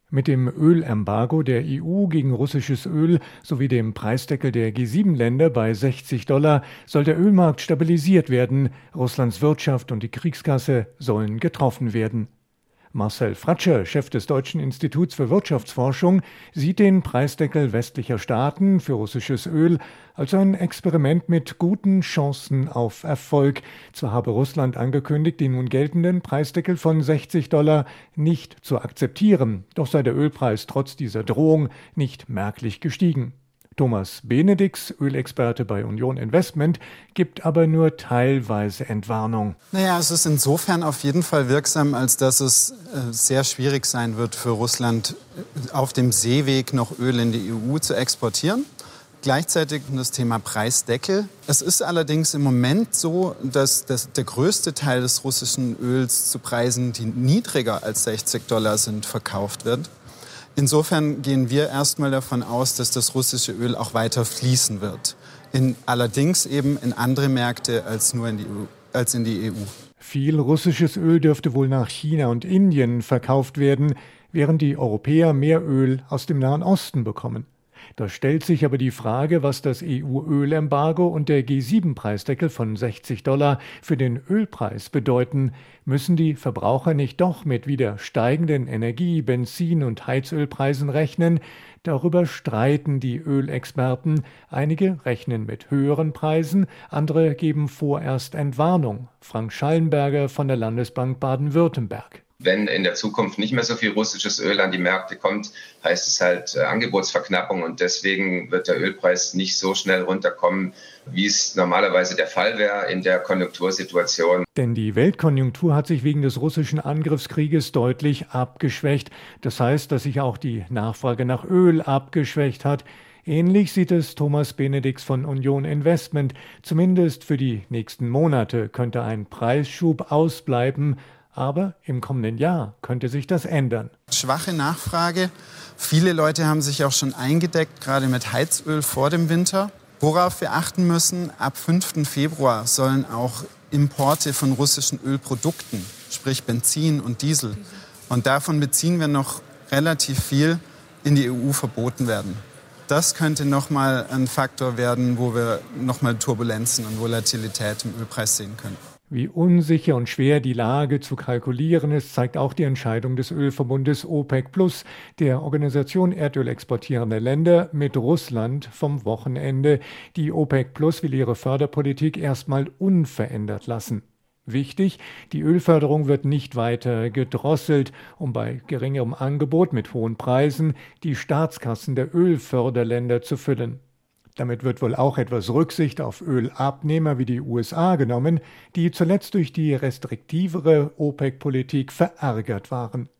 Mit dem Ölembargo der EU gegen russisches Öl sowie dem Preisdeckel der G7-Länder bei $60 soll der Ölmarkt stabilisiert werden. Russlands Wirtschaft und die Kriegskasse sollen getroffen werden. Marcel Fratscher, Chef des Deutschen Instituts für Wirtschaftsforschung, sieht den Preisdeckel westlicher Staaten für russisches Öl als ein Experiment mit guten Chancen auf Erfolg. Zwar habe Russland angekündigt, den nun geltenden Preisdeckel von $60 nicht zu akzeptieren, doch sei der Ölpreis trotz dieser Drohung nicht merklich gestiegen. Thomas Benedix, Ölexperte bei Union Investment, gibt aber nur teilweise Entwarnung. Es ist insofern auf jeden Fall wirksam, als dass es sehr schwierig sein wird für Russland, auf dem Seeweg noch Öl in die EU zu exportieren. Gleichzeitig das Thema Preisdeckel. Es ist allerdings im Moment so, dass der größte Teil des russischen Öls zu Preisen, die niedriger als $60 sind, verkauft wird. Insofern gehen wir erstmal davon aus, dass das russische Öl auch weiter fließen wird. Allerdings eben in andere Märkte als nur in die EU. Viel russisches Öl dürfte wohl nach China und Indien verkauft werden, während die Europäer mehr Öl aus dem Nahen Osten bekommen. Da stellt sich aber die Frage, was das EU-Ölembargo und der G7-Preisdeckel von $60 für den Ölpreis bedeuten. Müssen die Verbraucher nicht doch mit wieder steigenden Energie-, Benzin- und Heizölpreisen rechnen? Darüber streiten die Ölexperten. Einige rechnen mit höheren Preisen, andere geben vorerst Entwarnung. Frank Schallenberger von der Landesbank Baden-Württemberg. Wenn in der Zukunft nicht mehr so viel russisches Öl an die Märkte kommt, heißt es halt Angebotsverknappung und deswegen wird der Ölpreis nicht so schnell runterkommen, wie es normalerweise der Fall wäre in der Konjunktursituation. Denn die Weltkonjunktur hat sich wegen des russischen Angriffskrieges deutlich abgeschwächt. Das heißt, dass sich auch die Nachfrage nach Öl abgeschwächt hat. Ähnlich sieht es Thomas Benedix von Union Investment. Zumindest für die nächsten Monate könnte ein Preisschub ausbleiben. Aber im kommenden Jahr könnte sich das ändern. Schwache Nachfrage. Viele Leute haben sich auch schon eingedeckt, gerade mit Heizöl vor dem Winter. Worauf wir achten müssen, ab 5. Februar sollen auch Importe von russischen Ölprodukten, sprich Benzin und Diesel, und davon beziehen wir noch relativ viel, in die EU verboten werden. Das könnte nochmal ein Faktor werden, wo wir nochmal Turbulenzen und Volatilität im Ölpreis sehen können. Wie unsicher und schwer die Lage zu kalkulieren ist, zeigt auch die Entscheidung des Ölverbundes OPEC+, der Organisation erdölexportierender Länder, mit Russland vom Wochenende. Die OPEC+ will ihre Förderpolitik erstmal unverändert lassen. Wichtig, die Ölförderung wird nicht weiter gedrosselt, um bei geringerem Angebot mit hohen Preisen die Staatskassen der Ölförderländer zu füllen. Damit wird wohl auch etwas Rücksicht auf Ölabnehmer wie die USA genommen, die zuletzt durch die restriktivere OPEC-Politik verärgert waren.